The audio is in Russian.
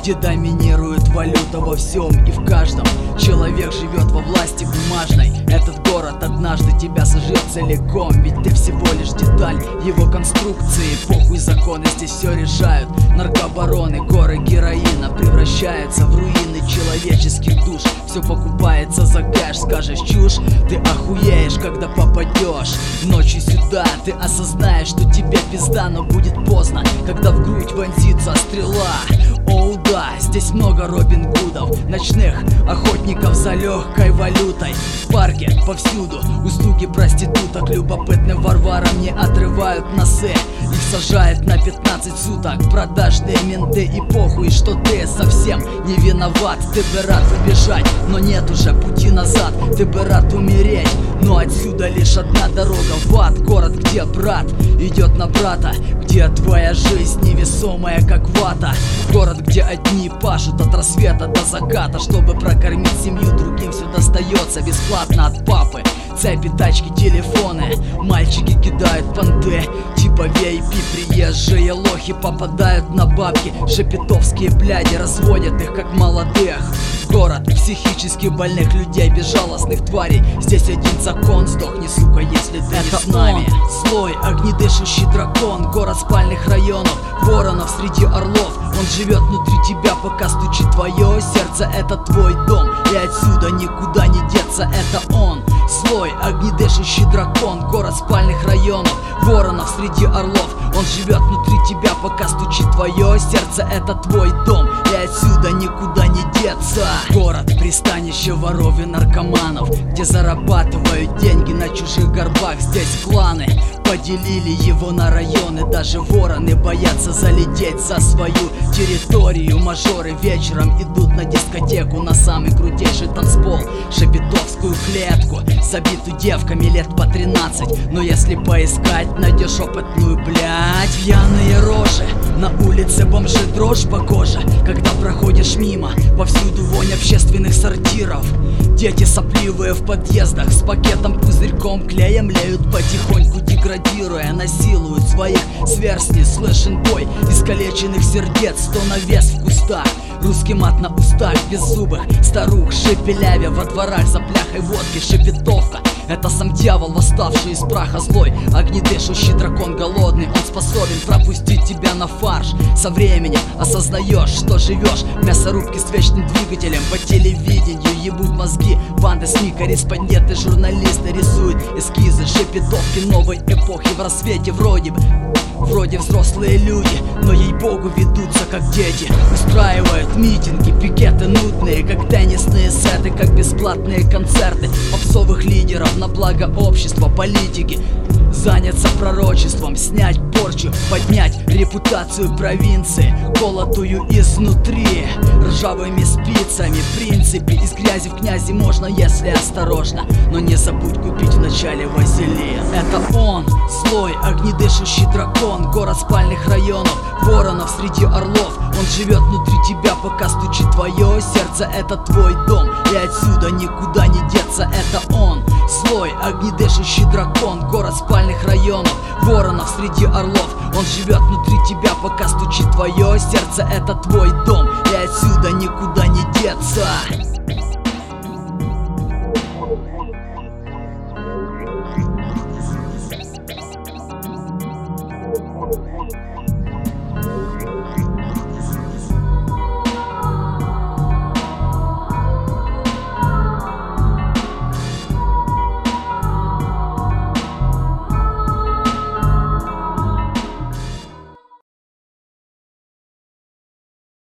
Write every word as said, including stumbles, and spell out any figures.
где доминирует валюта во всем и в каждом. Человек живет во власти бумажной. Этот город однажды тебя сожрет целиком, ведь ты всего лишь деталь его конструкции. Похуй, законы здесь все решают. Наркобароны, горы героина превращаются в руины человеческих душ. Все покупается за кэш, скажешь чушь, ты охуеешь, когда попадешь ночью сюда. Ты осознаешь, что тебе пизда, но будет поздно, когда в грудь вонзится стрела. Оу да, здесь много Робин Гудов, ночных охотников за легкой валютой. В парке повсюду услуги проституток, любопытным варварам не отрывают носы. Их сажают на пятнадцать суток продажные менты. И похуй, что ты совсем не виноват. Ты бы рад убежать, но нет уже пути назад. Ты бы рад умереть, но отсюда лишь одна дорога в ад. Город, где брат идет на брата, где твоя жизнь невесомая, как вата. Город, где одни пашут от рассвета до заката, чтобы прокормить семью, другим все достается бесплатно от папы. Цепи, тачки, телефоны, мальчики кидают понты, типа ви ай пи. Приезжие лохи попадают на бабки, шепетовские бляди разводят их как молодых. Город психически больных людей, безжалостных тварей. Здесь один закон: сдохни, сука, если ты не с нами. Он, злой, огнедышащий дракон. Город спальных районов, воронов среди орлов. Он живет внутри тебя, пока стучит твое сердце. Это твой дом, и отсюда никуда не деться. Это он, злой, огнедышащий дракон. Город спальных районов, воронов среди орлов. Он живет внутри тебя, пока стучит твое сердце. Это твой дом, и отсюда никуда не деться. Город пристанище воров и наркоманов, где зарабатывают деньги на чужих горбах. Здесь кланы поделили его на районы. Даже вороны боятся залететь за свою территорию. Мажоры вечером идут на дискотеку, на самый крутейший танцпол, шепетовскую клетку, забитую девками лет по тринадцать. Но если поискать, найдешь опытную, блядь, пьяные рожи. На улице бомжи, дрожь по коже, когда проходишь мимо. Повсюду вонь общественных сортиров. Дети сопливые в подъездах с пакетом, пузырьком, клеем леют потихоньку, деградируя, насилуют своих сверстниц. Слышен бой искалеченных сердец, сто навес в кустах. Русский мат на устах беззубых старух, шепелявя во дворах за пляхой водки. Шепетовка — это сам дьявол, восставший из праха, злой, огнедышащий дракон голодный. Он способен пропустить тебя на фарш. Со временем осознаешь, что живешь в мясорубке с вечным двигателем. По телевидению ебут мозги банды СМИ, корреспонденты, журналисты рисуют эскизы шепетовки новой эпохи. В рассвете вроде бы Вроде взрослые люди, но ей-богу ведутся как дети. Устраивают митинги, пикеты нудные, как теннисные сеты, как бесплатные концерты попсовых лидеров на благо общества, политики. Заняться пророчеством, снять порчу, поднять репутацию провинции, колотую изнутри ржавыми спицами. В принципе, из грязи в князи можно, если осторожно, но не забудь купить вначале вазелин. Это он, злой, огнедышащий дракон. Город спальных районов, воронов среди орлов. Он живет внутри тебя, пока стучит твое сердце. Это твой дом, и отсюда никуда не деться. Это он, злой, огнедышащий дракон. Город спальных районов, воронов среди орлов. Он живет внутри тебя, пока стучит твое сердце. Это твой дом, и отсюда никуда не деться.